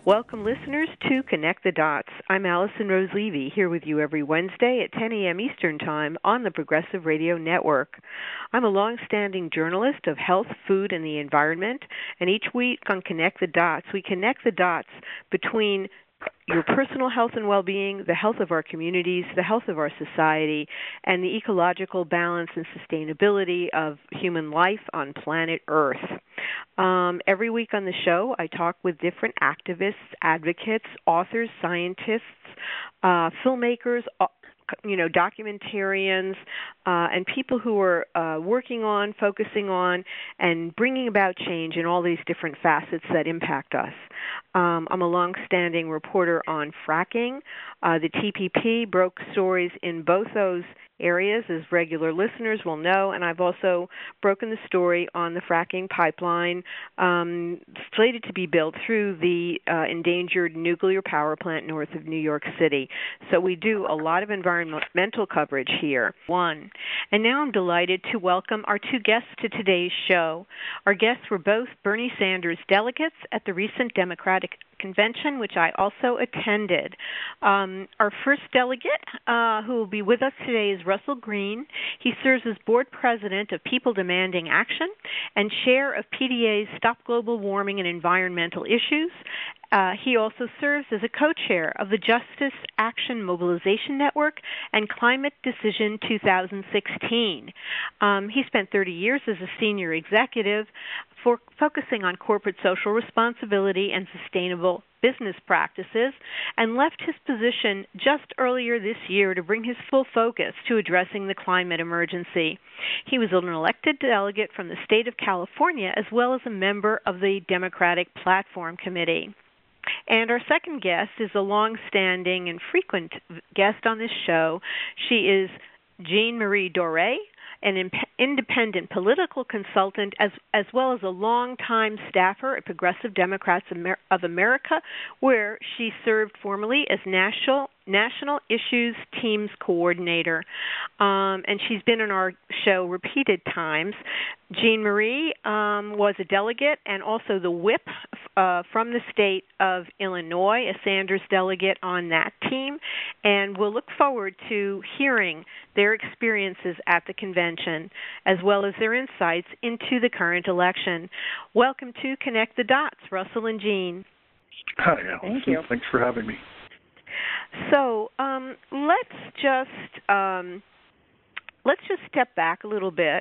Welcome, listeners, to Connect the Dots. I'm Allison Rose Levy, here with you every Wednesday at 10 a.m. Eastern Time on the Progressive Radio Network. I'm a long-standing journalist of health, food, and the environment, and each week on Connect the Dots, we connect the dots between your personal health and well-being, the health of our communities, the health of our society, and the ecological balance and sustainability of human life on planet Earth. Every week on the show, I talk with different activists, advocates, authors, scientists, filmmakers, documentarians, and people who are working on, focusing on, and bringing about change in all these different facets that impact us. I'm a long-standing reporter on fracking. The TPP broke stories in both those areas, as regular listeners will know, and I've also broken the story on the fracking pipeline slated to be built through the endangered nuclear power plant north of New York City. So we do a lot of environmental coverage here. And now I'm delighted to welcome our two guests to today's show. Our guests were both Bernie Sanders delegates at the recent Democratic Convention, which I also attended. Our first delegate who will be with us today is Russell Green. He serves as board president of People Demanding Action and chair of PDA's Stop Global Warming and Environmental Issues. He also serves as a co-chair of the Justice Action Mobilization Network and Climate Decision 2016. He spent 30 years as a senior executive focusing on corporate social responsibility and sustainable business practices, and left his position just earlier this year to bring his full focus to addressing the climate emergency. He was an elected delegate from the state of California, as well as a member of the Democratic Platform Committee. And our second guest is a long-standing and frequent guest on this show. She is Jean Marie Doré, an independent political consultant, as well as a longtime staffer at Progressive Democrats of America, where she served formerly as National Issues Teams Coordinator. And she's been on our show repeated times. Jean Marie was a delegate and also the whip from the state of Illinois, a Sanders delegate on that team, and we'll look forward to hearing their experiences at the convention, as well as their insights into the current election. Welcome to Connect the Dots, Russell and Jean. Hi, Allison. Thank you. Thanks for having me. So let's just step back a little bit.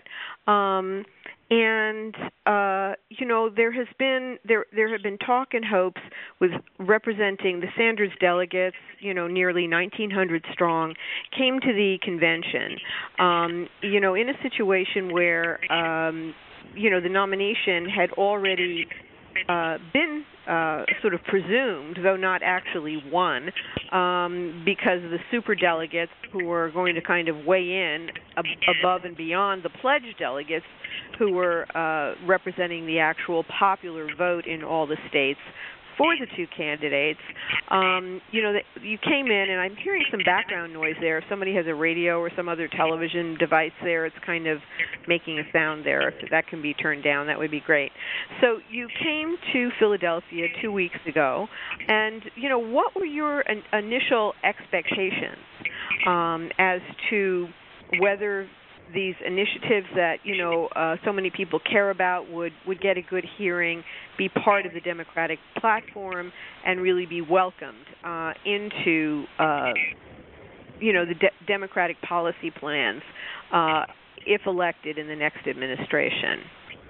There have been talk and hopes with representing the Sanders delegates, nearly 1,900 strong, came to the convention, in a situation where, the nomination had already been sort of presumed, though not actually won, because of the superdelegates who were going to kind of weigh in above and beyond the pledge delegates who were representing the actual popular vote in all the states for the two candidates. You came in, and I'm hearing some background noise there. If somebody has a radio or some other television device there, it's kind of making a sound there. If that can be turned down, that would be great. So you came to Philadelphia 2 weeks ago, and, what were your initial expectations as to whether these initiatives that so many people care about would get a good hearing, be part of the Democratic platform, and really be welcomed into the Democratic policy plans if elected in the next administration?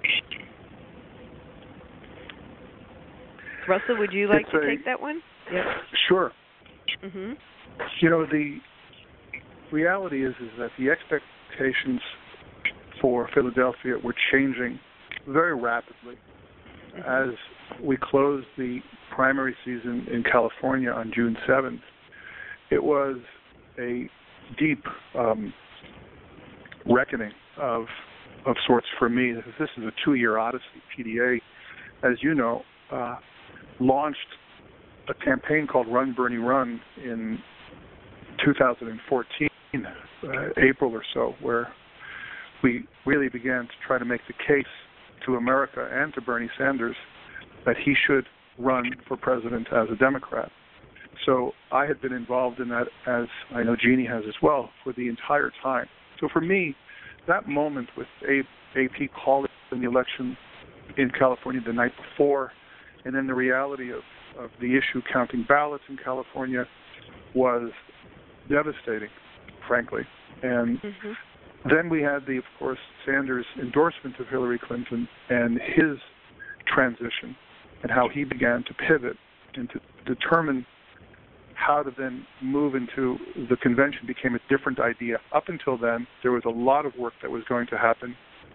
Russell, would you like to take that one? Yeah. Sure. Mm-hmm. The reality is that the expectations for Philadelphia were changing very rapidly. As we closed the primary season in California on June 7th, it was a deep reckoning of sorts for me. This is a 2-year odyssey. PDA, as you know, launched a campaign called Run, Bernie, Run in 2014, April or so, where we really began to try to make the case to America and to Bernie Sanders that he should run for president as a Democrat. So I had been involved in that, as I know Jeannie has as well, for the entire time. So for me, that moment with AP calling the election in California the night before, and then the reality of the issue counting ballots in California was devastating, frankly. And then we had of course, Sanders' endorsement of Hillary Clinton and his transition and how he began to pivot and to determine how to then move into the convention became a different idea. Up until then, there was a lot of work that was going to happen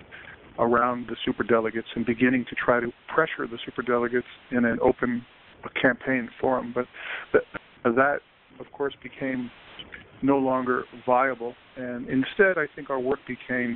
around the superdelegates and beginning to try to pressure the superdelegates in an open campaign forum. But that, of course, became no longer viable. And instead, I think our work became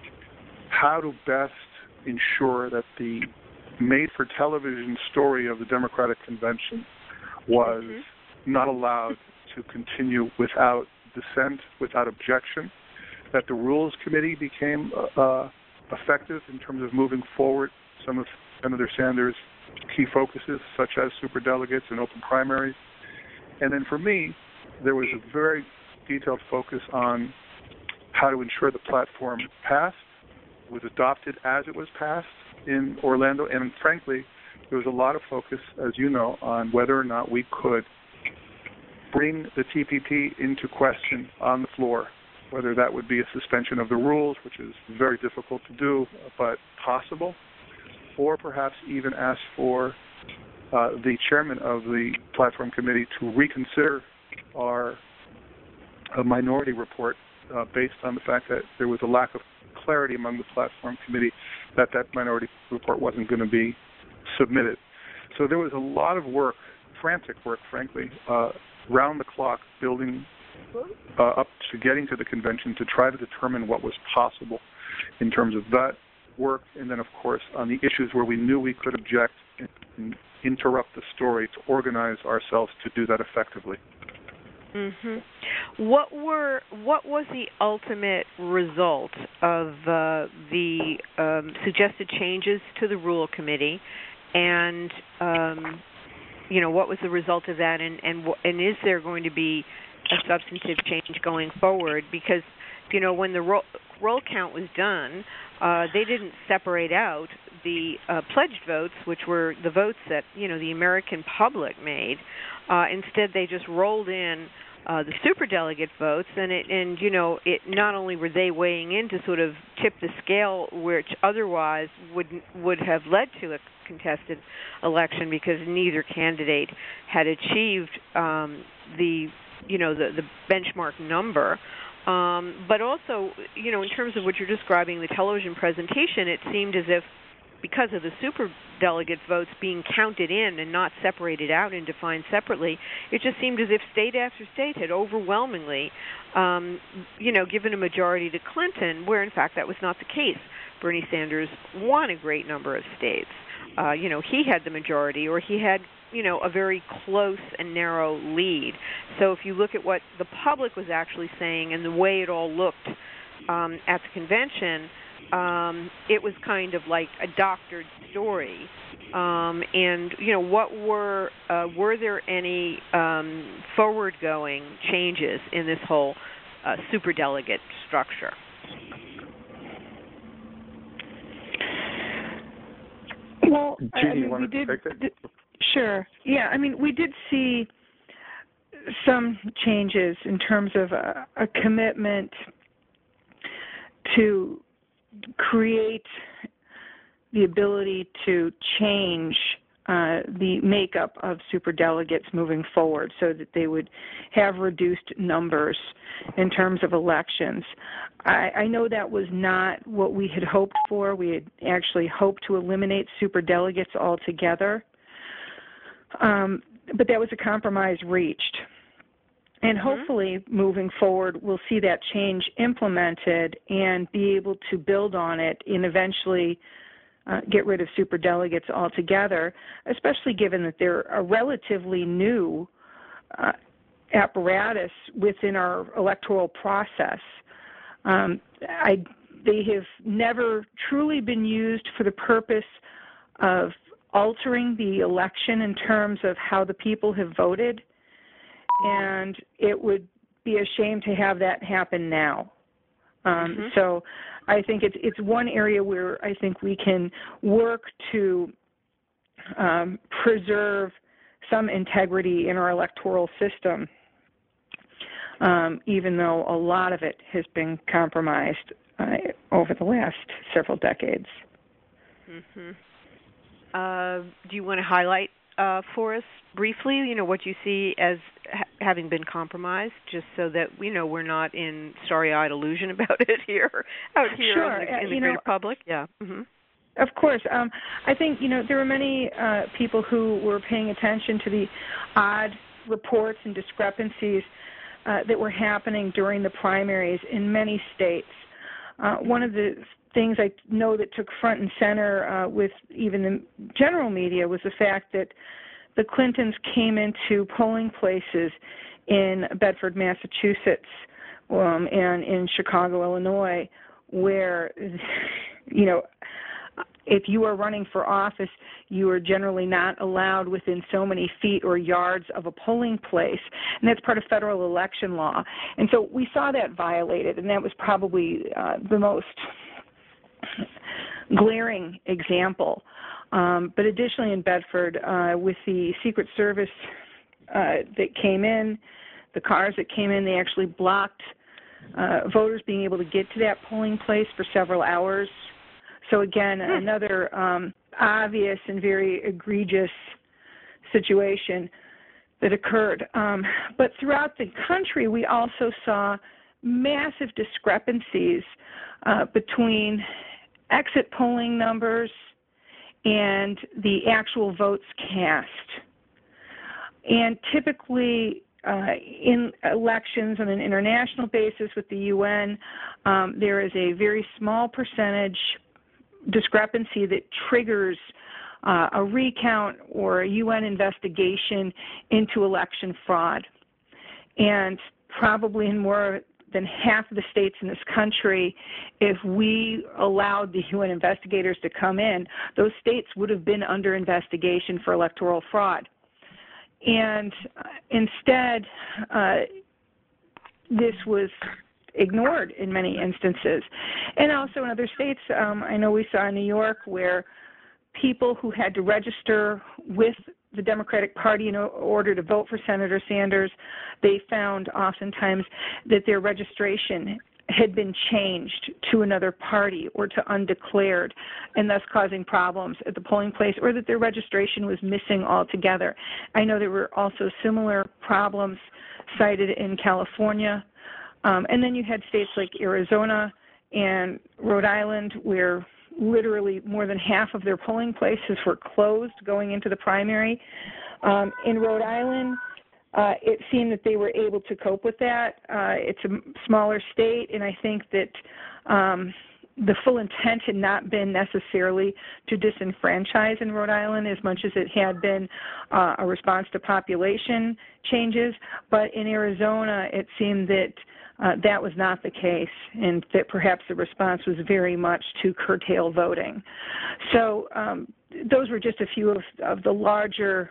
how to best ensure that the made-for-television story of the Democratic Convention was not allowed to continue without dissent, without objection, that the Rules Committee became effective in terms of moving forward some of Senator Sanders' key focuses, such as superdelegates and open primaries. And then for me, there was a very detailed focus on how to ensure the platform passed, was adopted as it was passed in Orlando, and frankly, there was a lot of focus, as you know, on whether or not we could bring the TPP into question on the floor, whether that would be a suspension of the rules, which is very difficult to do, but possible, or perhaps even ask for the chairman of the platform committee to reconsider our minority report based on the fact that there was a lack of clarity among the platform committee that minority report wasn't going to be submitted. So there was a lot of work, frantic work, frankly, round the clock, building up to getting to the convention to try to determine what was possible in terms of that work, and then, of course, on the issues where we knew we could object and interrupt the story, to organize ourselves to do that effectively. What was the ultimate result of the suggested changes to the Rule Committee, and what was the result of that, and is there going to be a substantive change going forward? Because when the roll count was done, they didn't separate out the pledged votes, which were the votes that the American public made. Instead, they just rolled in the superdelegate votes, and it not only were they weighing in to sort of tip the scale, which otherwise would have led to a contested election because neither candidate had achieved the benchmark number. But also, in terms of what you're describing, the television presentation, it seemed as if because of the superdelegate votes being counted in and not separated out and defined separately, it just seemed as if state after state had overwhelmingly, given a majority to Clinton, where in fact that was not the case. Bernie Sanders won a great number of states. He had the majority, or he had a very close and narrow lead. So if you look at what the public was actually saying and the way it all looked at the convention, it was kind of like a doctored story. And what were there any forward-going changes in this whole superdelegate structure? Well, Jeannie, you wanted to take that? Sure. Yeah, we did see some changes in terms of a commitment to create the ability to change the makeup of superdelegates moving forward so that they would have reduced numbers in terms of elections. I know that was not what we had hoped for. We had actually hoped to eliminate superdelegates altogether. But that was a compromise reached. And hopefully, moving forward, we'll see that change implemented and be able to build on it and eventually get rid of superdelegates altogether, especially given that they're a relatively new apparatus within our electoral process. They have never truly been used for the purpose of altering the election in terms of how the people have voted, and it would be a shame to have that happen now. So I think it's one area where I think we can work to preserve some integrity in our electoral system, even though a lot of it has been compromised over the last several decades. Do you want to highlight for us briefly, what you see as having been compromised, just so that we're not in starry-eyed illusion about it out here sure. in the greater public? Yeah. Of course. I think, there were many people who were paying attention to the odd reports and discrepancies that were happening during the primaries in many states. One of the things I know that took front and center with even the general media was the fact that the Clintons came into polling places in Bedford, Massachusetts, and in Chicago, Illinois, where, if you are running for office, you are generally not allowed within so many feet or yards of a polling place, and that's part of federal election law. And so we saw that violated, and that was probably the most glaring example. But additionally in Bedford, with the Secret Service that came in, the cars that came in, they actually blocked voters being able to get to that polling place for several hours. So again, another obvious and very egregious situation that occurred. But throughout the country, we also saw massive discrepancies between exit polling numbers and the actual votes cast. And typically in elections on an international basis with the UN, there is a very small percentage discrepancy that triggers a recount or a UN investigation into election fraud. And probably in more than half of the states in this country, if we allowed the UN investigators to come in, those states would have been under investigation for electoral fraud. And instead, this was ignored in many instances. And also in other states, I know we saw in New York where people who had to register with the Democratic Party in order to vote for Senator Sanders, they found oftentimes that their registration had been changed to another party or to undeclared, and thus causing problems at the polling place, or that their registration was missing altogether. I know there were also similar problems cited in California. And then you had states like Arizona and Rhode Island where literally more than half of their polling places were closed going into the primary. In Rhode Island, it seemed that they were able to cope with that. It's a smaller state, and I think that the full intent had not been necessarily to disenfranchise in Rhode Island as much as it had been a response to population changes. But in Arizona, it seemed that that was not the case, and that perhaps the response was very much to curtail voting. So those were just a few of the larger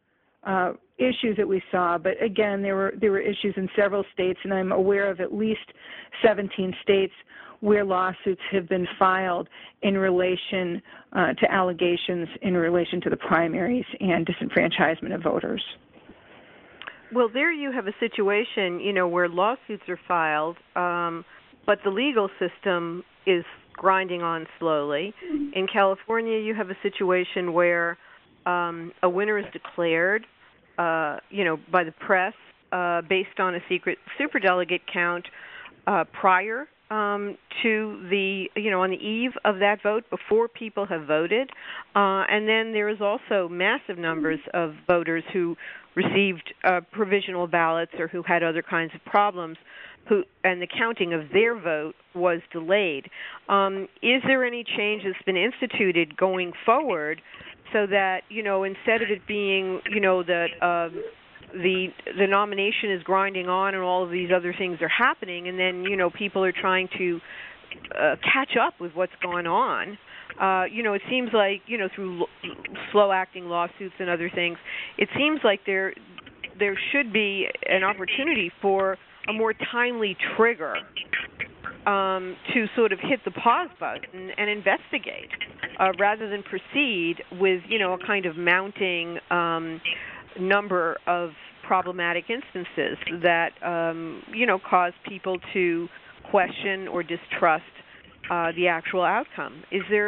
issues that we saw. But again, there were issues in several states, and I'm aware of at least 17 states where lawsuits have been filed in relation to allegations in relation to the primaries and disenfranchisement of voters. Well, there you have a situation, where lawsuits are filed, but the legal system is grinding on slowly. In California, you have a situation where a winner is declared, by the press based on a secret superdelegate count prior to the, on the eve of that vote, before people have voted. And then there is also massive numbers of voters who received provisional ballots or who had other kinds of problems, and the counting of their vote was delayed. Is there any change that's been instituted going forward so that, instead of it being, that the nomination is grinding on and all of these other things are happening, and then, people are trying to catch up with what's going on. It seems like, through slow-acting lawsuits and other things, it seems like there should be an opportunity for a more timely trigger to sort of hit the pause button and investigate, rather than proceed with, a kind of mounting number of problematic instances that, cause people to question or distrust the actual outcome.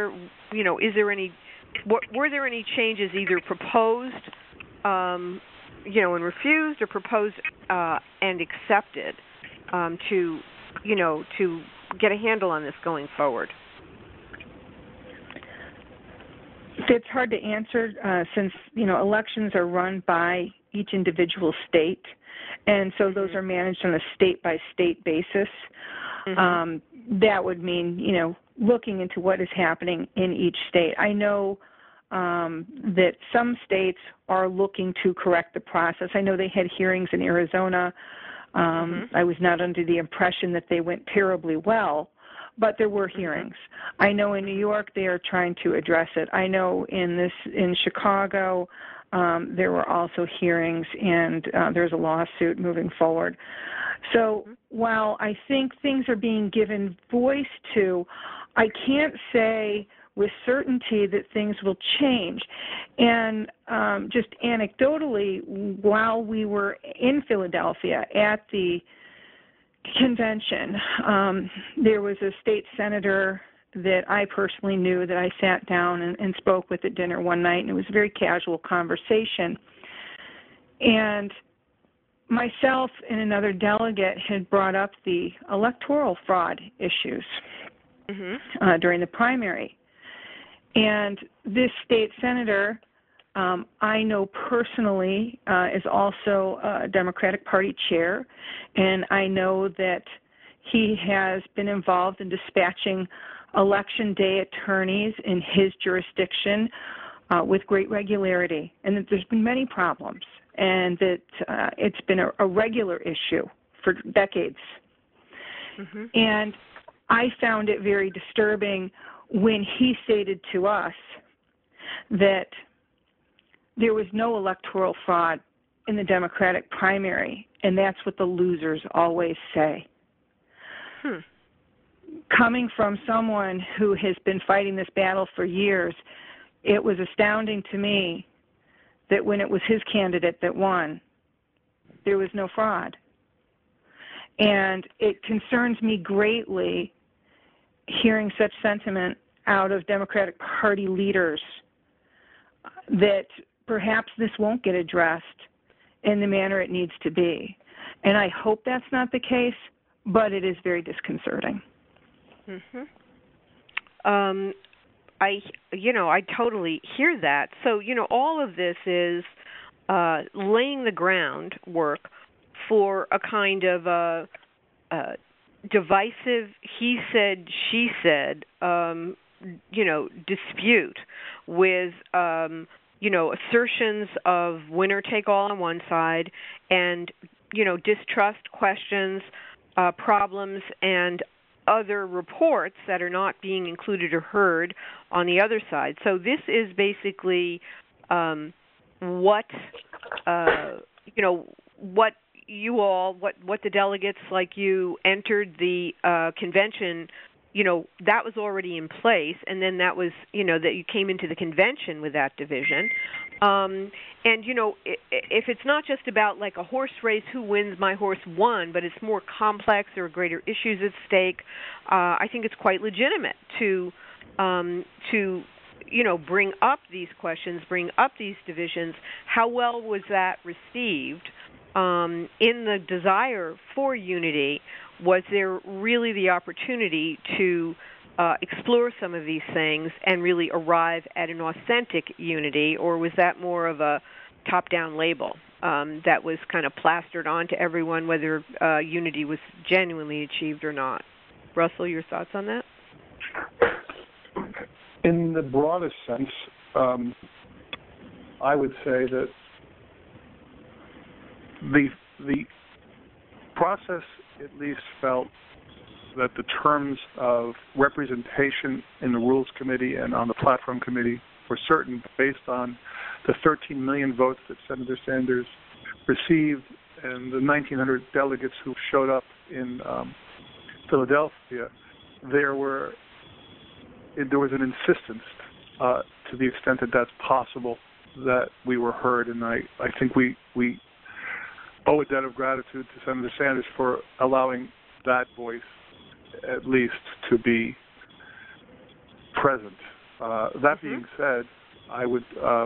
Were there any changes either proposed, and refused, or proposed and accepted to get a handle on this going forward? It's hard to answer since, elections are run by each individual state, and so those are managed on a state-by-state basis. That would mean, looking into what is happening in each state. I know that some states are looking to correct the process. I know they had hearings in Arizona. I was not under the impression that they went terribly well, but there were hearings. I know in New York they are trying to address it. I know in Chicago there were also hearings, and there's a lawsuit moving forward. So while I think things are being given voice to, I can't say with certainty that things will change. And just anecdotally, while we were in Philadelphia at the convention, there was a state senator that I personally knew that I sat down and spoke with at dinner one night, and it was a very casual conversation. And myself and another delegate had brought up the electoral fraud issues during the primary. And this state senator, I know personally, is also a Democratic Party chair, and I know that he has been involved in dispatching election day attorneys in his jurisdiction with great regularity, and that there's been many problems, and that it's been a regular issue for decades. And I found it very disturbing when he stated to us that there was no electoral fraud in the Democratic primary, and that's what the losers always say. Coming from someone who has been fighting this battle for years, it was astounding to me that when it was his candidate that won, there was no fraud. And it concerns me greatly hearing such sentiment out of Democratic Party leaders that perhaps this won't get addressed in the manner it needs to be. And I hope that's not the case, but it is very disconcerting. I totally hear that. So, all of this is laying the groundwork for a kind of divisive he said, she said, dispute with, assertions of winner take all on one side and, distrust, questions, problems, and other reports that are not being included or heard on the other side. So this is basically what the delegates like you entered the convention, that was already in place, and then that was, that you came into the convention with that division. If it's not just about like a horse race, who wins, my horse won, but it's more complex, there are greater issues at stake, I think it's quite legitimate to bring up these questions, bring up these divisions. How well was that received in the desire for unity? Was there really the opportunity to explore some of these things and really arrive at an authentic unity, or was that more of a top-down label that was kind of plastered onto everyone, whether unity was genuinely achieved or not? Russell, your thoughts on that? In the broadest sense, I would say that the process at least felt that the terms of representation in the Rules Committee and on the Platform Committee were certain based on the 13 million votes that Senator Sanders received and the 1,900 delegates who showed up in Philadelphia. There was an insistence to the extent that that's possible that we were heard, and I think we owe a debt of gratitude to Senator Sanders for allowing that voice at least to be present. That being said, I would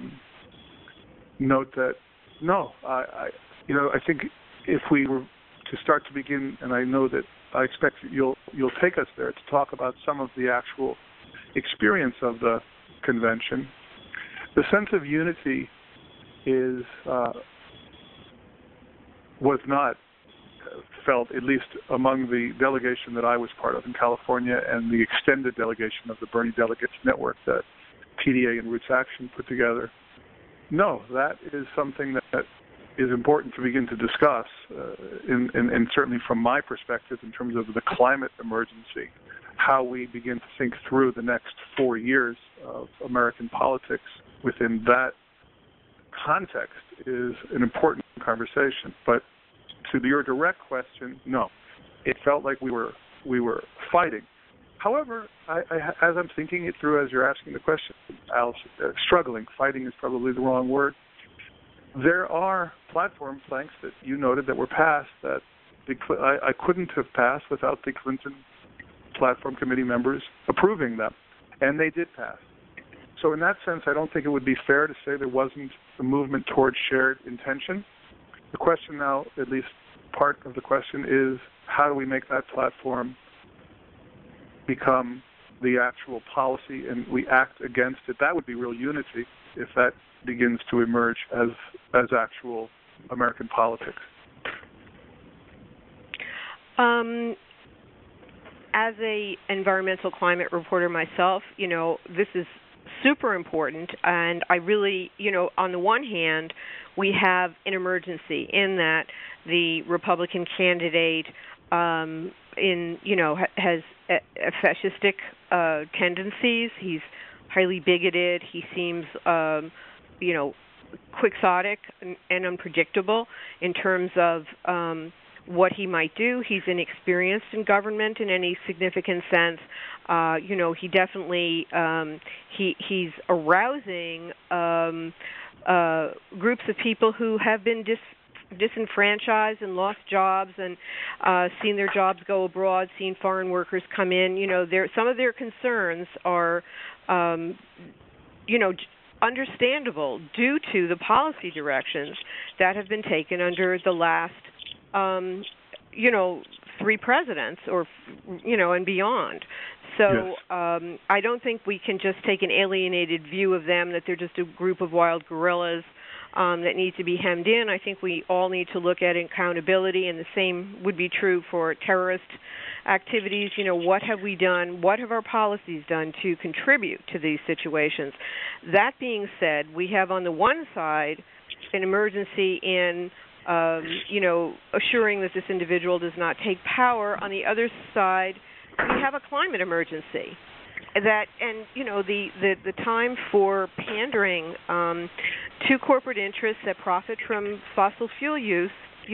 note that I think if we were to start to begin, and I know that I expect you'll take us there to talk about some of the actual experience of the convention. The sense of unity was not felt, at least among the delegation that I was part of in California and the extended delegation of the Bernie Delegates Network that TDA and Roots Action put together. No, that is something that is important to begin to discuss, and certainly from my perspective in terms of the climate emergency, how we begin to think through the next 4 years of American politics within that context is an important conversation. But to your direct question, no, it felt like we were fighting. However, as I'm thinking it through as you're asking the question, Alice, struggling, fighting is probably the wrong word. There are platform planks that you noted that were passed that I couldn't have passed without the Clinton Platform Committee members approving them, and they did pass. So in that sense, I don't think it would be fair to say there wasn't a movement towards shared intention. The question now, at least part of the question, is how do we make that platform become the actual policy and we act against it? That would be real unity if that begins to emerge as actual American politics. As a environmental climate reporter myself, this is super important, and I really, on the one hand, we have an emergency in that the Republican candidate has fascistic tendencies. He's highly bigoted. He seems, quixotic and unpredictable in terms of what he might do. He's inexperienced in government in any significant sense. He definitely he's arousing groups of people who have been disenfranchised and lost jobs and seen their jobs go abroad, seen foreign workers come in. Some of their concerns are, understandable due to the policy directions that have been taken under the last, 3 presidents and beyond. So yes. I don't think we can just take an alienated view of them, that they're just a group of wild guerrillas that need to be hemmed in. I think we all need to look at accountability, and the same would be true for terrorist activities. What have we done? What have our policies done to contribute to these situations? That being said, we have on the one side an emergency in assuring that this individual does not take power. On the other side, we have a climate emergency. The time for pandering to corporate interests that profit from fossil fuel use,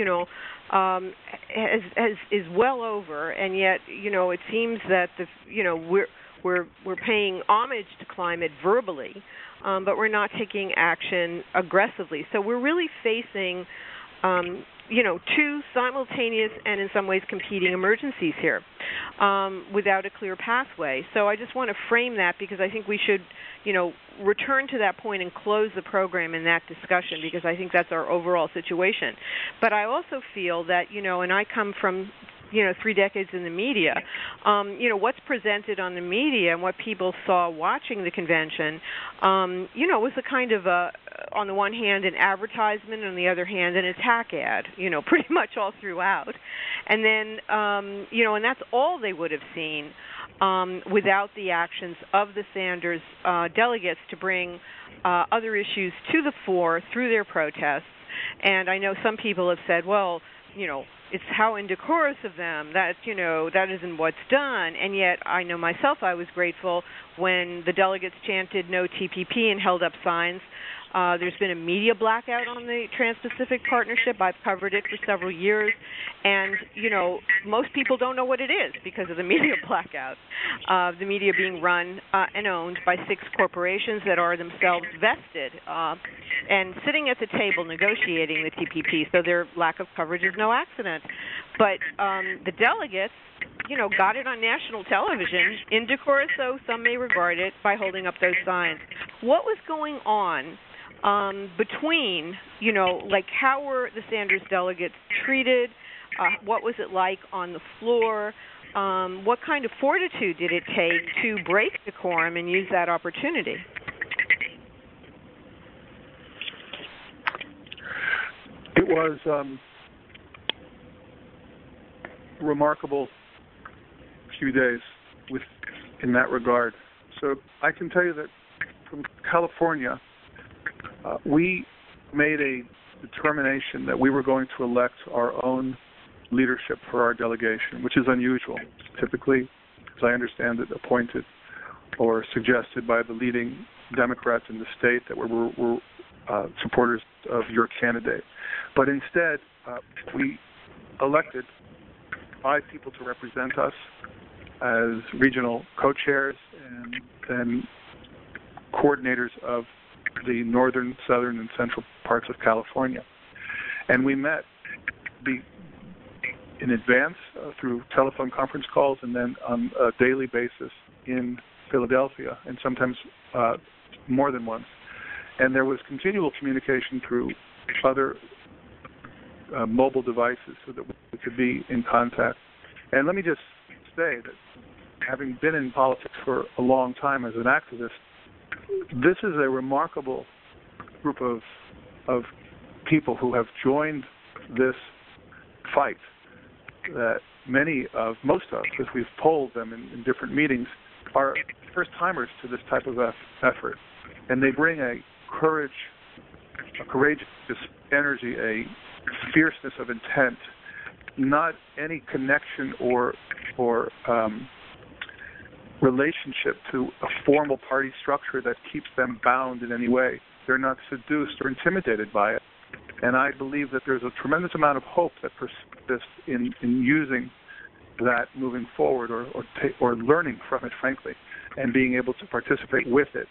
is well over, and yet, it seems that we're paying homage to climate verbally, but we're not taking action aggressively. So we're really facing two simultaneous and in some ways competing emergencies here without a clear pathway. So I just want to frame that because I think we should, return to that point and close the program in that discussion, because I think that's our overall situation. But I also feel that, and I come from 3 decades in the media, what's presented on the media and what people saw watching the convention, was a kind of on the one hand, an advertisement, and on the other hand, an attack ad, pretty much all throughout. And then, and that's all they would have seen without the actions of the Sanders delegates to bring other issues to the fore through their protests. And I know some people have said, well, it's how indecorous of them. That that isn't what's done. And yet, I know myself, I was grateful when the delegates chanted "No TPP" and held up signs. There's been a media blackout on the Trans-Pacific Partnership. I've covered it for several years, and most people don't know what it is because of the media blackout. The media being run and owned by 6 corporations that are themselves vested and sitting at the table negotiating the TPP. So their lack of coverage is no accident. But the delegates, got it on national television, indecorous though some may regard it, by holding up those signs. What was going on between, how were the Sanders delegates treated? What was it like on the floor? What kind of fortitude did it take to break decorum and use that opportunity? It was remarkable few days in that regard. So I can tell you that from California, we made a determination that we were going to elect our own leadership for our delegation, which is unusual. Typically, as I understand it, appointed or suggested by the leading Democrats in the state that were supporters of your candidate. But instead, we elected 5 people to represent us as regional co-chairs and coordinators of the northern, southern, and central parts of California. And we met in advance through telephone conference calls and then on a daily basis in Philadelphia, and sometimes more than once. And there was continual communication through other mobile devices so that we could be in contact. And let me just say that having been in politics for a long time as an activist, this is a remarkable group of people who have joined this fight that most of, as we've polled them in different meetings, are first-timers to this type of effort. And they bring a courageous energy, a fierceness of intent, not any connection or relationship to a formal party structure that keeps them bound in any way. They're not seduced or intimidated by it. And I believe that there's a tremendous amount of hope that persists in using that moving forward or learning from it, frankly, and being able to participate with it.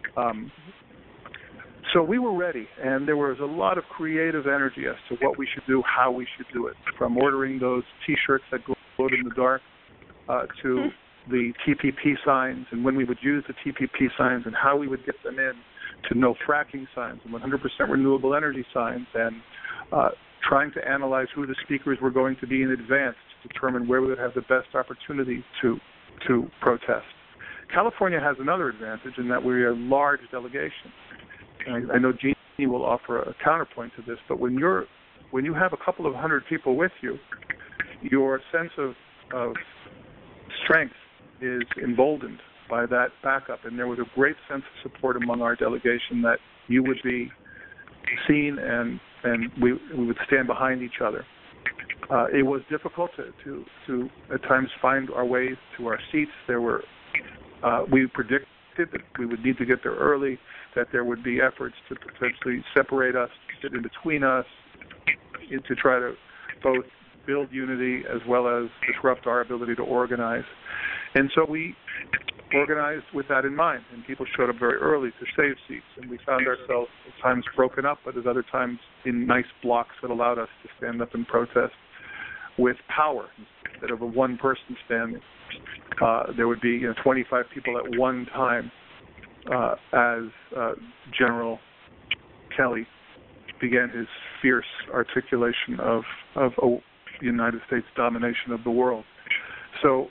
So we were ready, and there was a lot of creative energy as to what we should do, how we should do it, from ordering those T-shirts that glowed in the dark to the TPP signs, and when we would use the TPP signs and how we would get them in, to no fracking signs and 100% renewable energy signs, and trying to analyze who the speakers were going to be in advance to determine where we would have the best opportunity to protest. California has another advantage in that we're a large delegation. I know Jeannie will offer a counterpoint to this, but when you have a couple of hundred people with you, your sense of strength is emboldened by that backup, and there was a great sense of support among our delegation that you would be seen and we would stand behind each other. It was difficult to at times find our way to our seats. We predicted that we would need to get there early, that there would be efforts to potentially separate us, sit in between us, to try to both build unity as well as disrupt our ability to organize. And so we organized with that in mind, and people showed up very early to save seats, and we found ourselves at times broken up, but at other times in nice blocks that allowed us to stand up and protest with power instead of a one person standing. There would be 25 people at one time as General Kelly began his fierce articulation of the United States domination of the world. So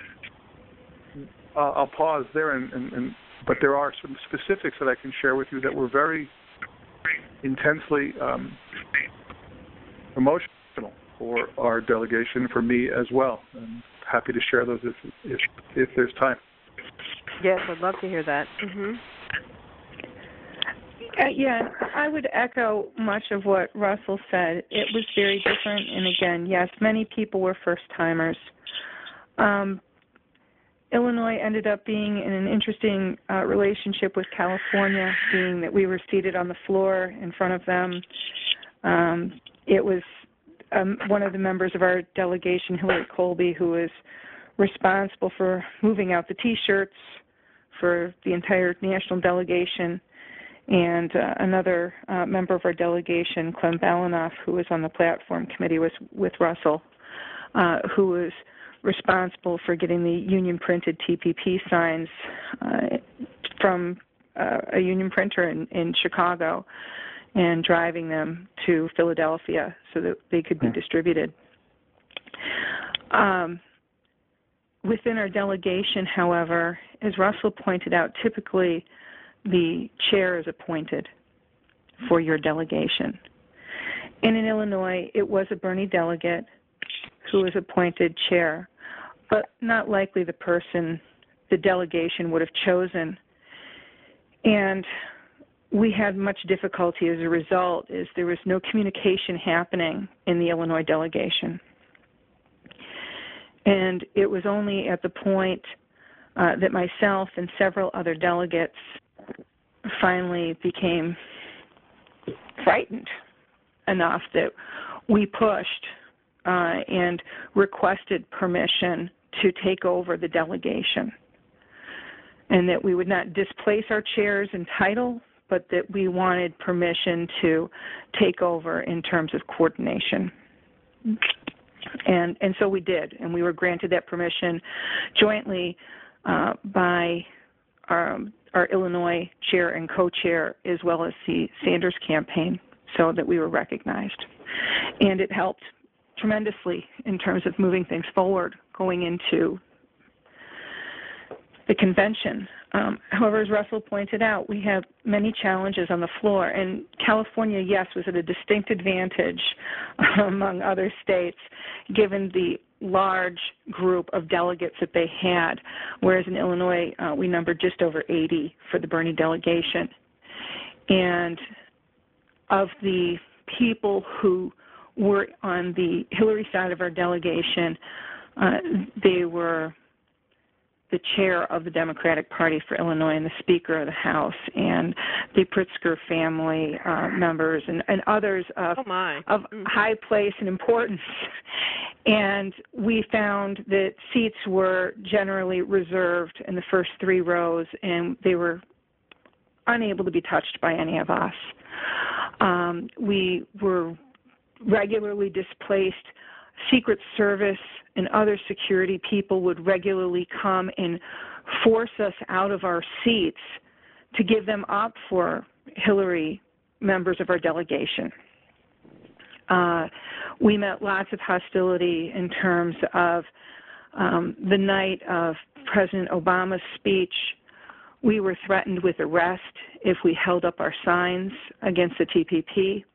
I'll pause there, but there are some specifics that I can share with you that were very intensely emotional for our delegation, for me as well. I'm happy to share those if there's time. Yes, I'd love to hear that. Yeah, I would echo much of what Russell said. It was very different, and again, yes, many people were first-timers. Illinois ended up being in an interesting relationship with California, being that we were seated on the floor in front of them. It was one of the members of our delegation, Hillary Colby, who was responsible for moving out the T-shirts for the entire national delegation, and another member of our delegation, Clem Balanoff, who was on the platform committee with Russell, who was responsible for getting the union-printed TPP signs from a union printer in Chicago and driving them to Philadelphia so that they could be distributed. Within our delegation, however, as Russell pointed out, typically the chair is appointed for your delegation. And in Illinois, it was a Bernie delegate who was appointed chair, but not likely the person the delegation would have chosen. And we had much difficulty as a result, as there was no communication happening in the Illinois delegation. And it was only at the point that myself and several other delegates finally became frightened enough that we pushed and requested permission to take over the delegation, and that we would not displace our chairs in title, but that we wanted permission to take over in terms of coordination. And so we did, and we were granted that permission jointly by our Illinois chair and co-chair, as well as the Sanders campaign, so that we were recognized. And it helped tremendously in terms of moving things forward going into the convention. However, as Russell pointed out, we have many challenges on the floor, and California, yes, was at a distinct advantage among other states, given the large group of delegates that they had, whereas in Illinois, we numbered just over 80 for the Bernie delegation. And of the people who were on the Hillary side of our delegation, they were the chair of the Democratic Party for Illinois and the Speaker of the House, and the Pritzker family members and others of high place and importance. And we found that seats were generally reserved in the first three rows, and they were unable to be touched by any of us. We were regularly displaced. Secret Service and other security people would regularly come and force us out of our seats to give them up for Hillary members of our delegation. We met lots of hostility in terms of the night of President Obama's speech. We were threatened with arrest if we held up our signs against the TPP.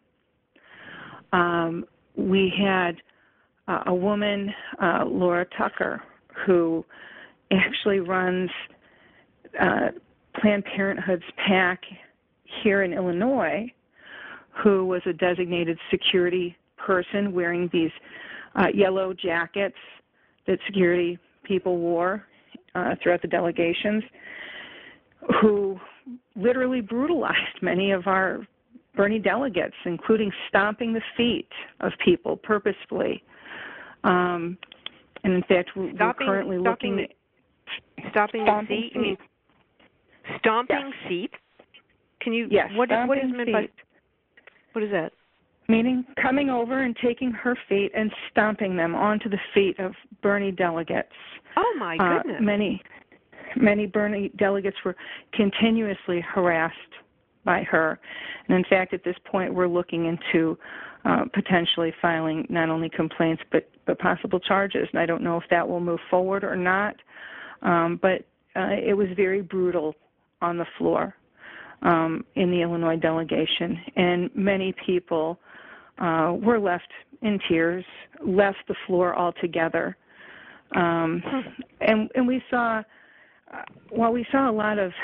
We had a woman, Laura Tucker, who actually runs Planned Parenthood's PAC here in Illinois, who was a designated security person wearing these yellow jackets that security people wore throughout the delegations, who literally brutalized many of our Bernie delegates, including stomping the feet of people purposefully. And in fact, we're currently looking at stomping seat. You mean stomping seat? Can you? Yes. What is meant by? What is that? Meaning coming over and taking her feet and stomping them onto the feet of Bernie delegates. Oh my goodness! Many Bernie delegates were continuously harassed by her, and in fact, at this point, we're looking into potentially filing not only complaints but possible charges. And I don't know if that will move forward or not, but it was very brutal on the floor in the Illinois delegation, and many people were left in tears, left the floor altogether. And we saw, while we saw a lot of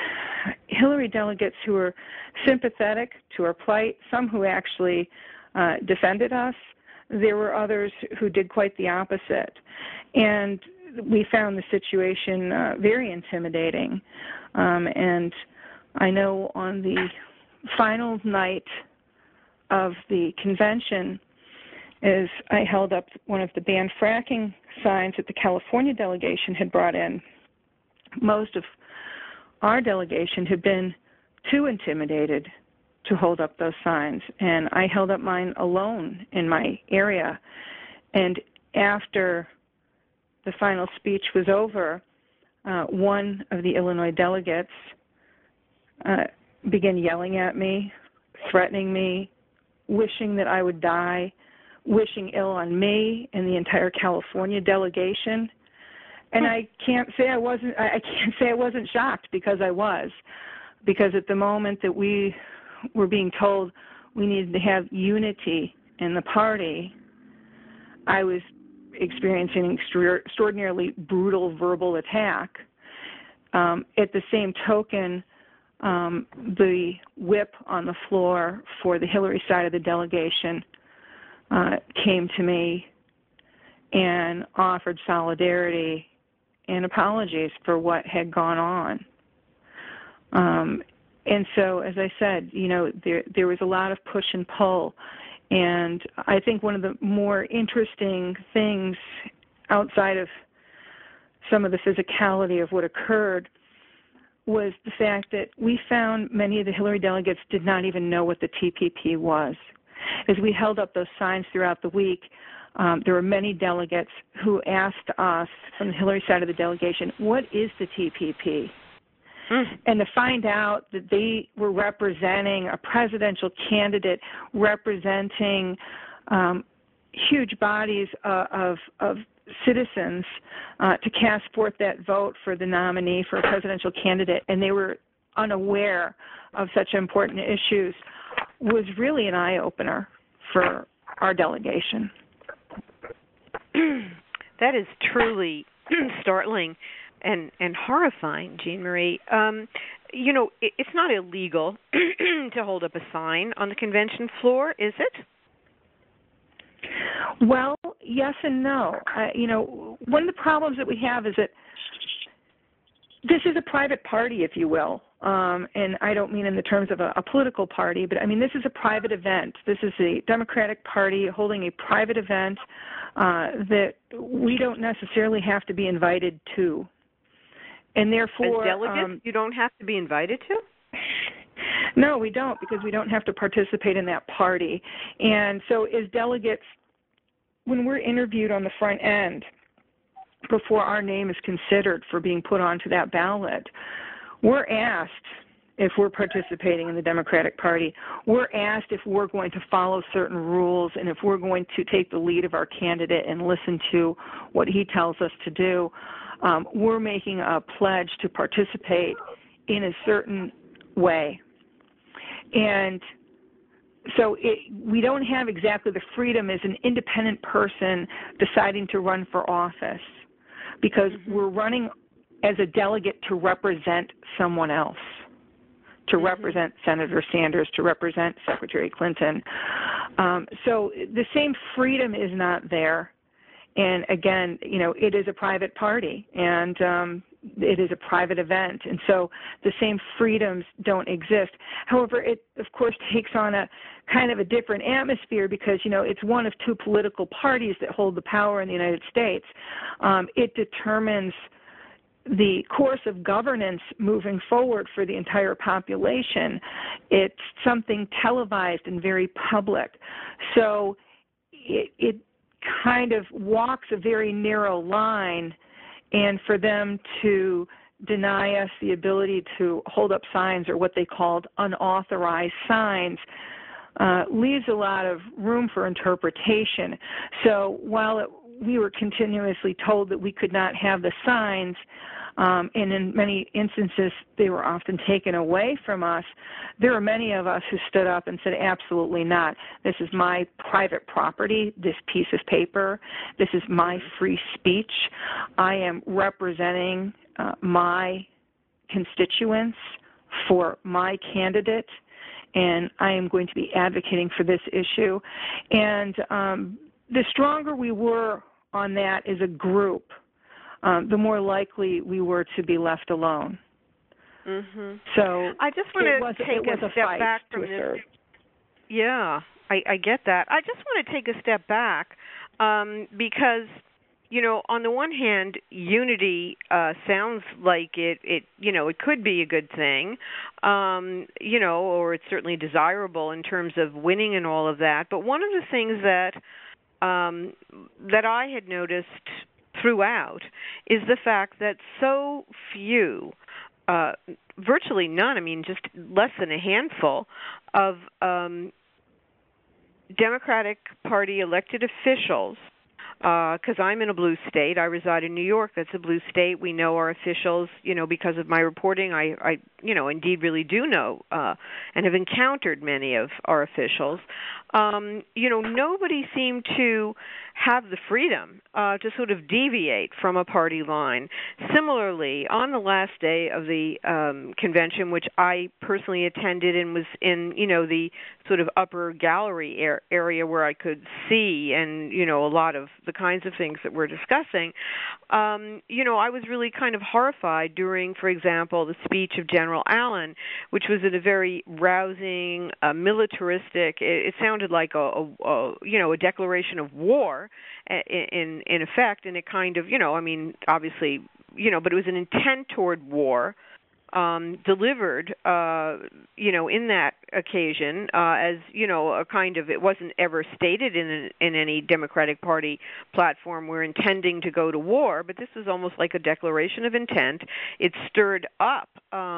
Hillary delegates who were sympathetic to our plight, some who actually defended us. There were others who did quite the opposite. And we found the situation very intimidating. And I know on the final night of the convention, as I held up one of the ban fracking signs that the California delegation had brought in, most of our delegation had been too intimidated to hold up those signs, and I held up mine alone in my area. And after the final speech was over, one of the Illinois delegates began yelling at me, threatening me, wishing that I would die, wishing ill on me and the entire California delegation. And I can't say I wasn't shocked, because I was. Because at the moment that we were being told we needed to have unity in the party, I was experiencing an extraordinarily brutal verbal attack. At the same token, the whip on the floor for the Hillary side of the delegation came to me and offered solidarity and apologies for what had gone on. And so, as I said, there was a lot of push and pull. And I think one of the more interesting things outside of some of the physicality of what occurred was the fact that we found many of the Hillary delegates did not even know what the TPP was. As we held up those signs throughout the week, there were many delegates who asked us from the Hillary side of the delegation, what is the TPP? And to find out that they were representing a presidential candidate, representing huge bodies of citizens to cast forth that vote for the nominee for a presidential candidate, and they were unaware of such important issues, was really an eye-opener for our delegation. That is truly startling and horrifying, Jean Marie. It's not illegal to hold up a sign on the convention floor, is it? Well, yes and no. One of the problems that we have is that this is a private party, if you will. And I don't mean in the terms of a political party, but I mean this is a private event. This is the Democratic Party holding a private event that we don't necessarily have to be invited to. And therefore, as delegates, you don't have to be invited to? No, we don't, because we don't have to participate in that party. And so as delegates, when we're interviewed on the front end, before our name is considered for being put onto that ballot, we're asked if we're participating in the Democratic Party. We're asked if we're going to follow certain rules and if we're going to take the lead of our candidate and listen to what he tells us to do. We're making a pledge to participate in a certain way. And so we don't have exactly the freedom as an independent person deciding to run for office, because we're running as a delegate to represent someone else, to represent Senator Sanders, to represent Secretary Clinton. So the same freedom is not there. And again, it is a private party, and it is a private event, and so the same freedoms don't exist. However, it, of course, takes on a kind of a different atmosphere because, it's one of two political parties that hold the power in the United States. It determines the course of governance moving forward for the entire population. It's something televised and very public. So it kind of walks a very narrow line, and for them to deny us the ability to hold up signs, or what they called unauthorized signs, leaves a lot of room for interpretation. So while we were continuously told that we could not have the signs, and in many instances they were often taken away from us, there were many of us who stood up and said, absolutely not. This is my private property, this piece of paper. This is my free speech. I am representing my constituents for my candidate, and I am going to be advocating for this issue. And the stronger we were on that as a group, the more likely we were to be left alone. Mm-hmm. So I just want to take a step back from this. Yeah, I get that. I just want to take a step back because, you know, on the one hand, unity sounds like it could be a good thing, you know, or it's certainly desirable in terms of winning and all of that. But one of the things that I had noticed throughout is the fact that so few, virtually none, I mean, just less than a handful of Democratic Party elected officials, because I'm in a blue state. I reside in New York. That's a blue state. We know our officials, you know, because of my reporting. I you know, indeed really do know and have encountered many of our officials. You know, nobody seemed to have the freedom to sort of deviate from a party line. Similarly, on the last day of the convention, which I personally attended and was in, you know, the sort of upper gallery area where I could see and, you know, a lot of the kinds of things that we're discussing, you know, I was really kind of horrified during, for example, the speech of General Allen, which was in a very rousing, militaristic, it sounded like a declaration of war in effect, and it kind of, you know, I mean, obviously, you know, but it was an intent toward war delivered, you know, in that occasion as, you know, a kind of, it wasn't ever stated in any Democratic Party platform we're intending to go to war, but this was almost like a declaration of intent. It stirred up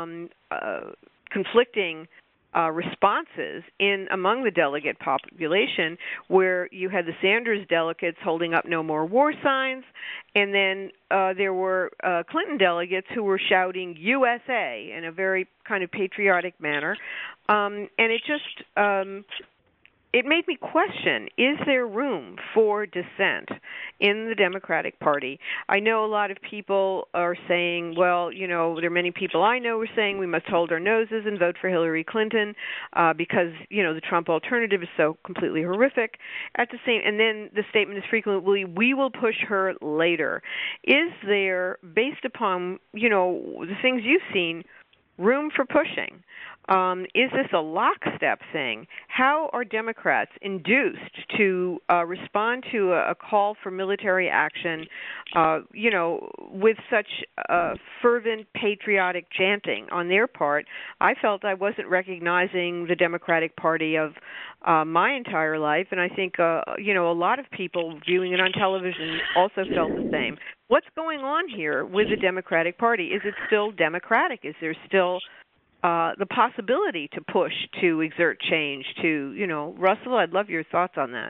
conflicting responses among the delegate population, where you had the Sanders delegates holding up "No More War" signs, and then there were Clinton delegates who were shouting "USA" in a very kind of patriotic manner, and it just it made me question, is there room for dissent in the Democratic Party? I know a lot of people are saying, well, you know, there are many people I know who are saying we must hold our noses and vote for Hillary Clinton because, you know, the Trump alternative is so completely horrific. And then the statement is frequently, we will push her later. Is there, based upon, you know, the things you've seen, room for pushing? Is this a lockstep thing? How are Democrats induced to respond to a call for military action, you know, with such fervent patriotic chanting on their part? I felt I wasn't recognizing the Democratic Party of my entire life, and I think, you know, a lot of people viewing it on television also felt the same. What's going on here with the Democratic Party? Is it still democratic? Is there still the possibility to push, to exert change, to, you know, Russell, I'd love your thoughts on that.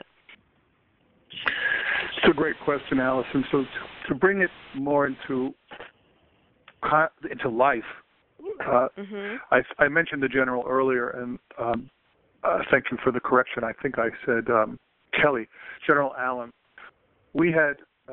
It's a great question, Allison. So to bring it more into life, I mentioned the general earlier, and thank you for the correction. I think I said Kelly, General Allen. We had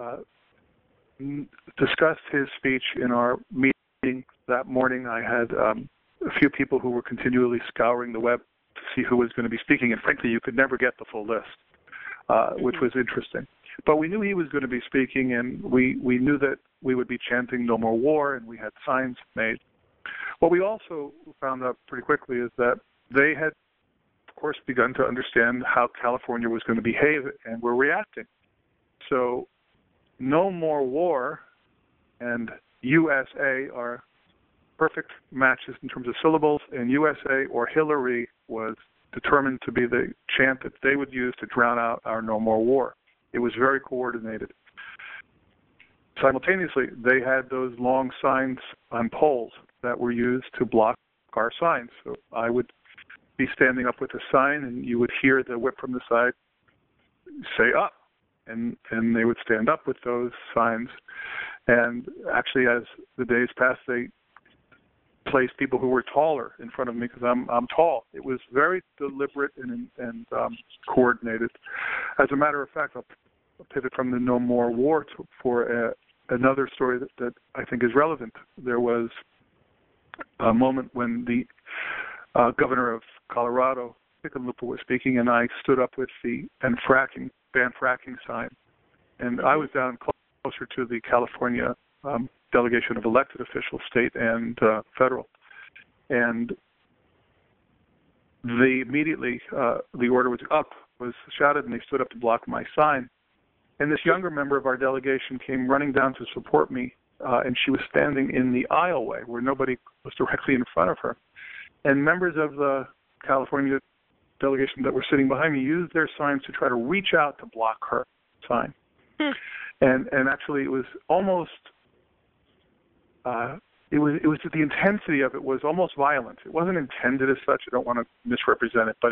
discussed his speech in our meeting that morning. I had a few people who were continually scouring the web to see who was going to be speaking, and frankly, you could never get the full list, which was interesting. But we knew he was going to be speaking, and we knew that we would be chanting "No More War," and we had signs made. What we also found out pretty quickly is that they had, of course, begun to understand how California was going to behave and were reacting. So, "No More War" and "USA" are perfect matches in terms of syllables, and "USA" or "Hillary" was determined to be the chant that they would use to drown out our "No More War." It was very coordinated. Simultaneously, they had those long signs on poles that were used to block our signs. So I would be standing up with a sign, and you would hear the whip from the side say "up," and they would stand up with those signs. And actually, as the days passed, they placed people who were taller in front of me because I'm tall. It was very deliberate and coordinated. As a matter of fact, I'll pivot from the "No More War" for another story that I think is relevant. There was moment when the governor of Colorado, Hickenlooper, was speaking, and I stood up with the ban fracking sign. And I was down closer to the California delegation of elected officials, state and federal. And immediately the order was shouted, and they stood up to block my sign. And this younger member of our delegation came running down to support me, and she was standing in the aisleway where nobody was directly in front of her. And members of the California delegation that were sitting behind me used their signs to try to reach out to block her sign. And actually, it was almost it was the intensity of it was almost violent. It wasn't intended as such. I don't want to misrepresent it, but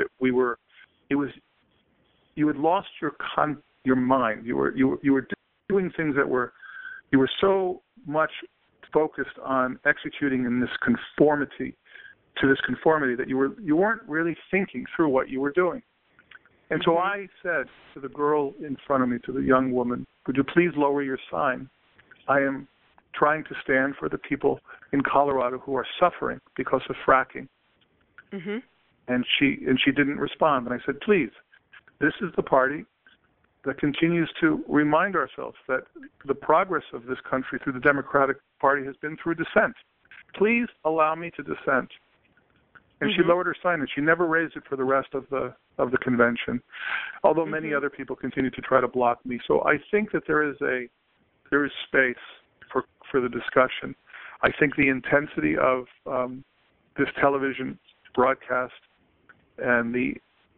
you had lost your mind. You were doing things that you were so much focused on executing in this conformity that you weren't really thinking through what you were doing. And so I said to the girl in front of me, to the young woman, "Would you please lower your sign? I am trying to stand for the people in Colorado who are suffering because of fracking." Mm-hmm. And she didn't respond. And I said, "Please, this is the party that continues to remind ourselves that the progress of this country through the Democratic Party has been through dissent. Please allow me to dissent." And she lowered her sign, and she never raised it for the rest of the convention, although many other people continue to try to block me. So I think that there is space for the discussion. I think the intensity of this television broadcast and the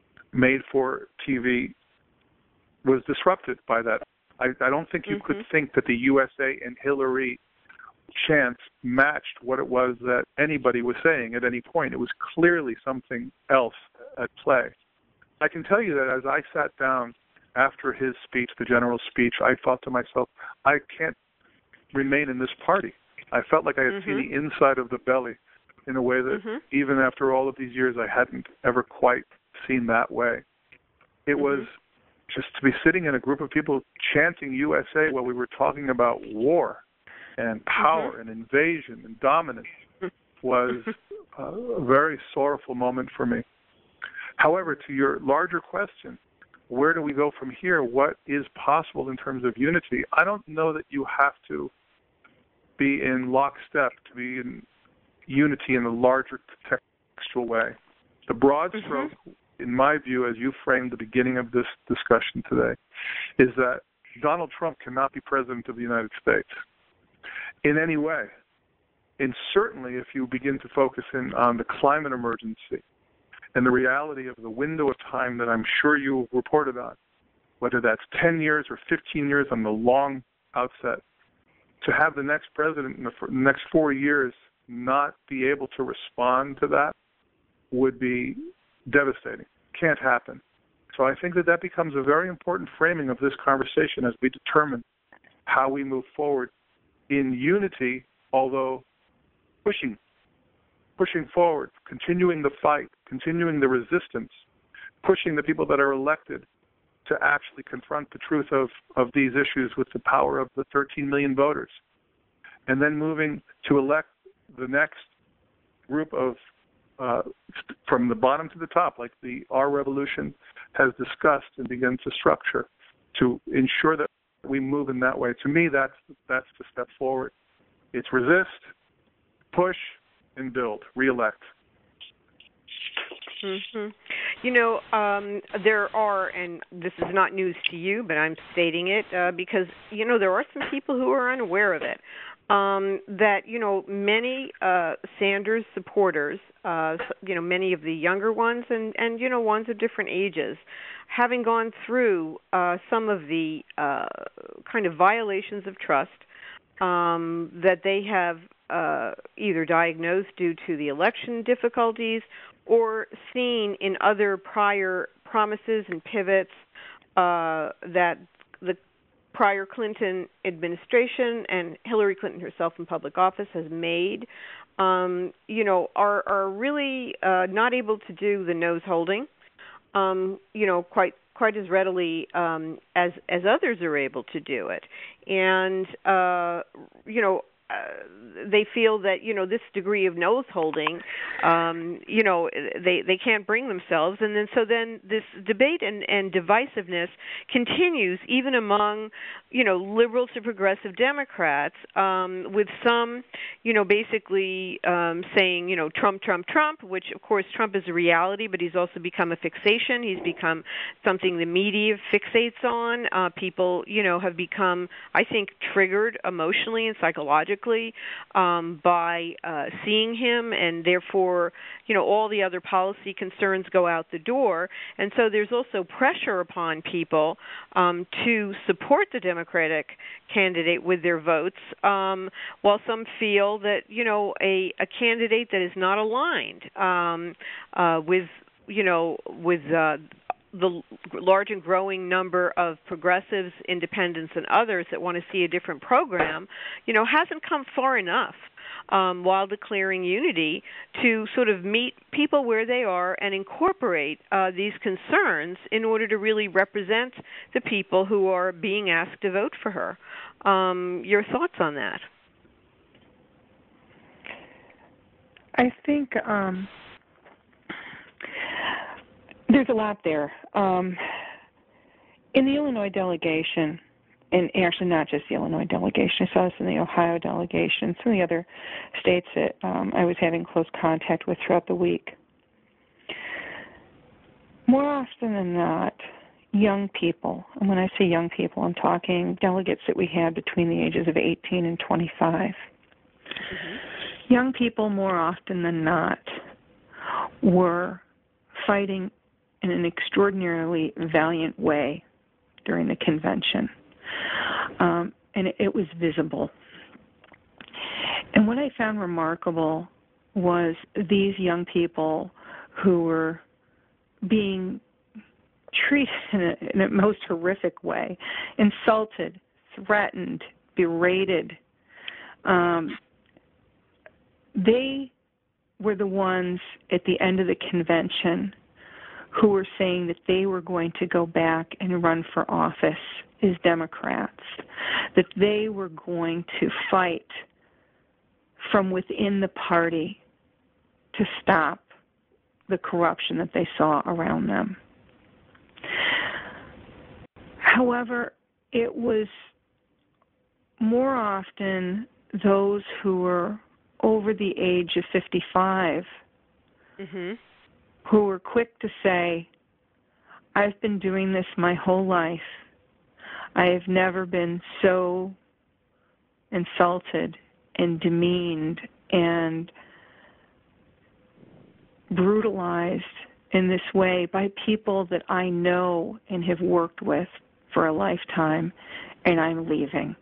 made-for-TV was disrupted by that. I don't think you could think that the USA and Hillary chants matched what it was that anybody was saying at any point. It was clearly something else at play. I can tell you that as I sat down after his speech, the general's speech, I thought to myself, I can't remain in this party. I felt like I had seen the inside of the belly in a way that even after all of these years I hadn't ever quite seen that way. It was just to be sitting in a group of people chanting USA while we were talking about war and power and invasion and dominance was a very sorrowful moment for me. However, to your larger question, where do we go from here? What is possible in terms of unity? I don't know that you have to be in lockstep to be in unity in a larger contextual way. The broad stroke, in my view, as you framed the beginning of this discussion today, is that Donald Trump cannot be president of the United States in any way. And certainly if you begin to focus in on the climate emergency and the reality of the window of time that I'm sure you reported on, whether that's 10 years or 15 years on the long outset, to have the next president in the next 4 years not be able to respond to that would be devastating. Can't happen. So I think that becomes a very important framing of this conversation as we determine how we move forward in unity, although pushing forward, continuing the fight, continuing the resistance, pushing the people that are elected to actually confront the truth of these issues with the power of the 13 million voters, and then moving to elect the next group of from the bottom to the top, like Our Revolution has discussed and begun to structure, to ensure that we move in that way. To me, that's the step forward. It's resist, push, and build, re-elect. You know, there are, and this is not news to you, but I'm stating it because, you know, there are some people who are unaware of it. That, you know, many Sanders supporters, you know, many of the younger ones and, you know, ones of different ages, having gone through some of the kind of violations of trust that they have either diagnosed due to the election difficulties or seen in other prior promises and pivots that the prior Clinton administration and Hillary Clinton herself in public office has made, you know, are really not able to do the nose holding, you know, quite as readily as others are able to do it. And, you know, they feel that this degree of nose holding, they can't bring themselves, and then this debate and divisiveness continues even among liberal to progressive Democrats, with some basically saying Trump, Trump, Trump, which of course Trump is a reality, but he's also become a fixation. He's become something the media fixates on. People have become, I think, triggered emotionally and psychologically by seeing him, and therefore, all the other policy concerns go out the door. And so there's also pressure upon people to support the Democratic candidate with their votes, while some feel that, a candidate that is not aligned with the large and growing number of progressives, independents, and others that want to see a different program, hasn't come far enough while declaring unity to sort of meet people where they are and incorporate these concerns in order to really represent the people who are being asked to vote for her. Your thoughts on that? I think there's a lot there. In the Illinois delegation, and actually not just the Illinois delegation, I saw this in the Ohio delegation, some of the other states that I was having close contact with throughout the week. More often than not, young people, and when I say young people, I'm talking delegates that we had between the ages of 18 and 25. Mm-hmm. Young people, more often than not, were fighting in an extraordinarily valiant way during the convention. And it was visible. And what I found remarkable was these young people who were being treated in a most horrific way, insulted, threatened, berated. They were the ones at the end of the convention who were saying that they were going to go back and run for office as Democrats, that they were going to fight from within the party to stop the corruption that they saw around them. However, it was more often those who were over the age of 55 mm-hmm. who were quick to say, I've been doing this my whole life. I have never been so insulted and demeaned and brutalized in this way by people that I know and have worked with for a lifetime, and I'm leaving.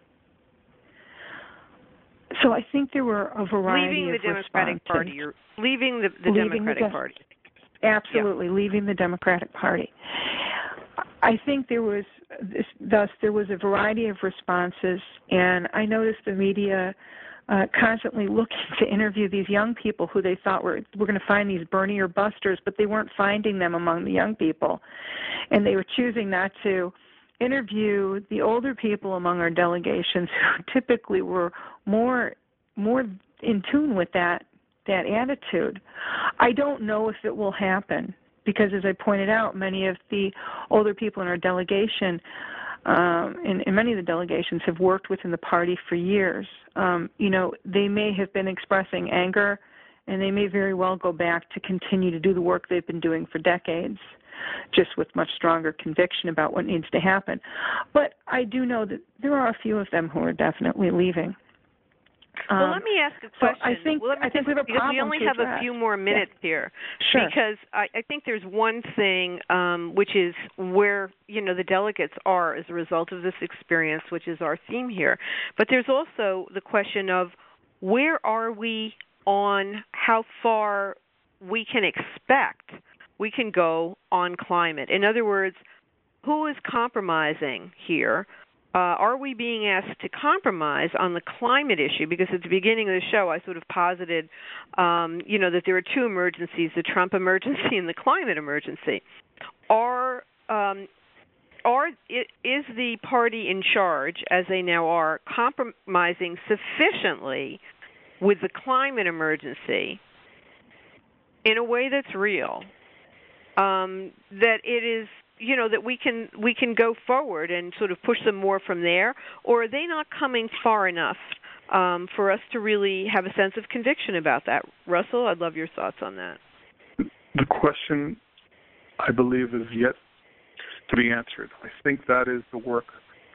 So I think there were a variety of Democratic Party. You're leaving the Democratic Party. Absolutely, yeah. Leaving the Democratic Party. I think there was a variety of responses, and I noticed the media constantly looking to interview these young people who they thought were going to find these Bernie or busters, but they weren't finding them among the young people, and they were choosing not to interview the older people among our delegations who typically were more in tune with that attitude. I don't know if it will happen because, as I pointed out, many of the older people in our delegation, and many of the delegations have worked within the party for years. They may have been expressing anger, and they may very well go back to continue to do the work they've been doing for decades, just with much stronger conviction about what needs to happen. But I do know that there are a few of them who are definitely leaving. Well, let me ask a question. So I think we have a problem. We only have a few more minutes here. Sure. Because I think there's one thing, which is where, the delegates are as a result of this experience, which is our theme here. But there's also the question of where are we on how far we can expect we can go on climate. In other words, who is compromising here? Are we being asked to compromise on the climate issue? Because at the beginning of the show, I sort of posited, that there are two emergencies, the Trump emergency and the climate emergency. is the party in charge, as they now are, compromising sufficiently with the climate emergency in a way that's real, that it is, that we can go forward and sort of push them more from there, or are they not coming far enough for us to really have a sense of conviction about that? Russell, I'd love your thoughts on that. The question, I believe, is yet to be answered. I think that is the work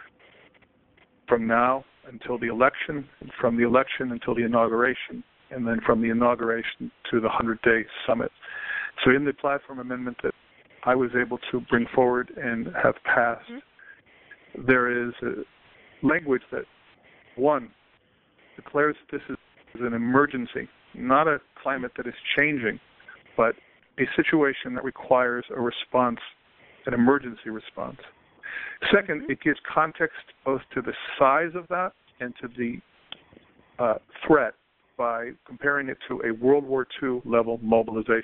from now until the election, from the election until the inauguration, and then from the inauguration to the 100-day summit. So in the platform amendment that I was able to bring forward and have passed, there is a language that, one, declares that this is an emergency, not a climate that is changing, but a situation that requires a response, an emergency response. Second, it gives context both to the size of that and to the threat by comparing it to a World War II level mobilization.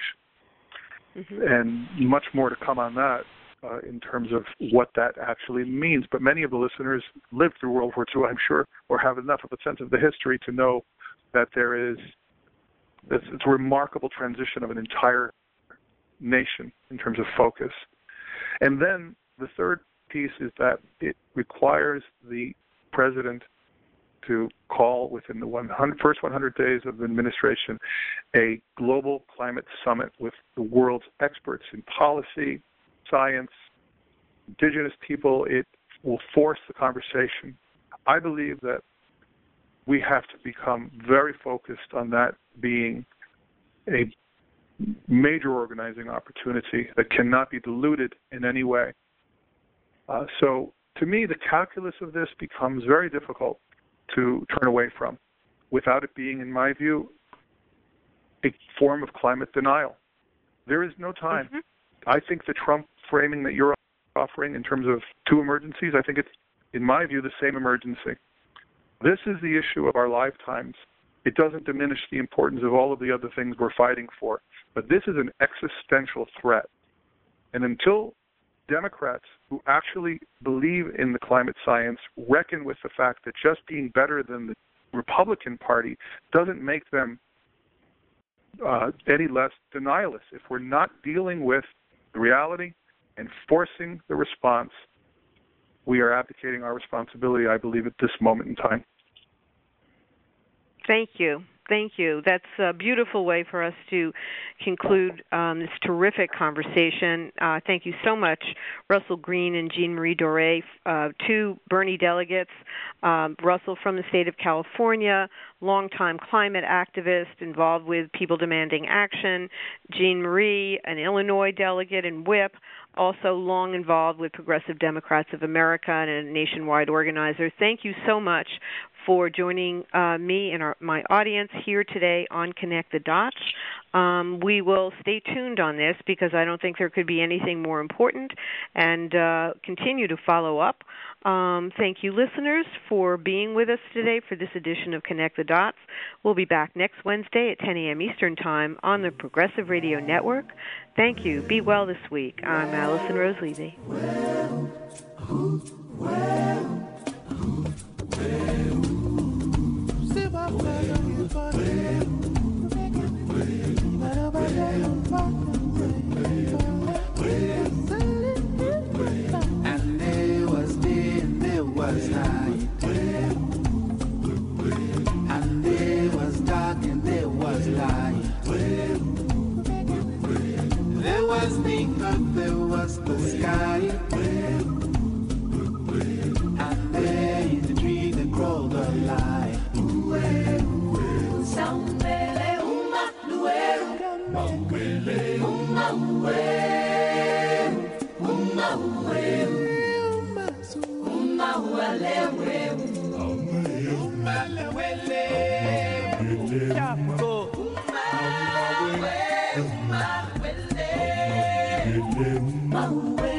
And much more to come on that in terms of what that actually means. But many of the listeners lived through World War II, I'm sure, or have enough of a sense of the history to know that it's a remarkable transition of an entire nation in terms of focus. And then the third piece is that it requires the president to call within the first 100 days of the administration a global climate summit with the world's experts in policy, science, indigenous people. It will force the conversation. I believe that we have to become very focused on that being a major organizing opportunity that cannot be diluted in any way. So to me, the calculus of this becomes very difficult to turn away from without it being, in my view, a form of climate denial. There is no time. I think the Trump framing that you're offering in terms of two emergencies, I think it's, in my view, the same emergency. This is the issue of our lifetimes. It doesn't diminish the importance of all of the other things we're fighting for, but this is an existential threat. And until Democrats who actually believe in the climate science reckon with the fact that just being better than the Republican Party doesn't make them any less denialists. If we're not dealing with the reality and forcing the response, we are abdicating our responsibility, I believe, at this moment in time. Thank you. Thank you. That's a beautiful way for us to conclude this terrific conversation. Thank you so much, Russell Green and Jean Marie Doré, two Bernie delegates. Russell from the state of California, longtime climate activist involved with People Demanding Action. Jean Marie, an Illinois delegate and whip, also long involved with Progressive Democrats of America and a nationwide organizer. Thank you so much for joining me and my audience here today on Connect the Dots. We will stay tuned on this because I don't think there could be anything more important, and continue to follow up. Thank you, listeners, for being with us today for this edition of Connect the Dots. We'll be back next Wednesday at 10 a.m. Eastern Time on the Progressive Radio Network. Thank you. Be well this week. I'm Allison Rose Levy. And there was day and there was night, and there was dark and there was light. There was the earth, there was the sky, and there in the tree that crawled the light. Umma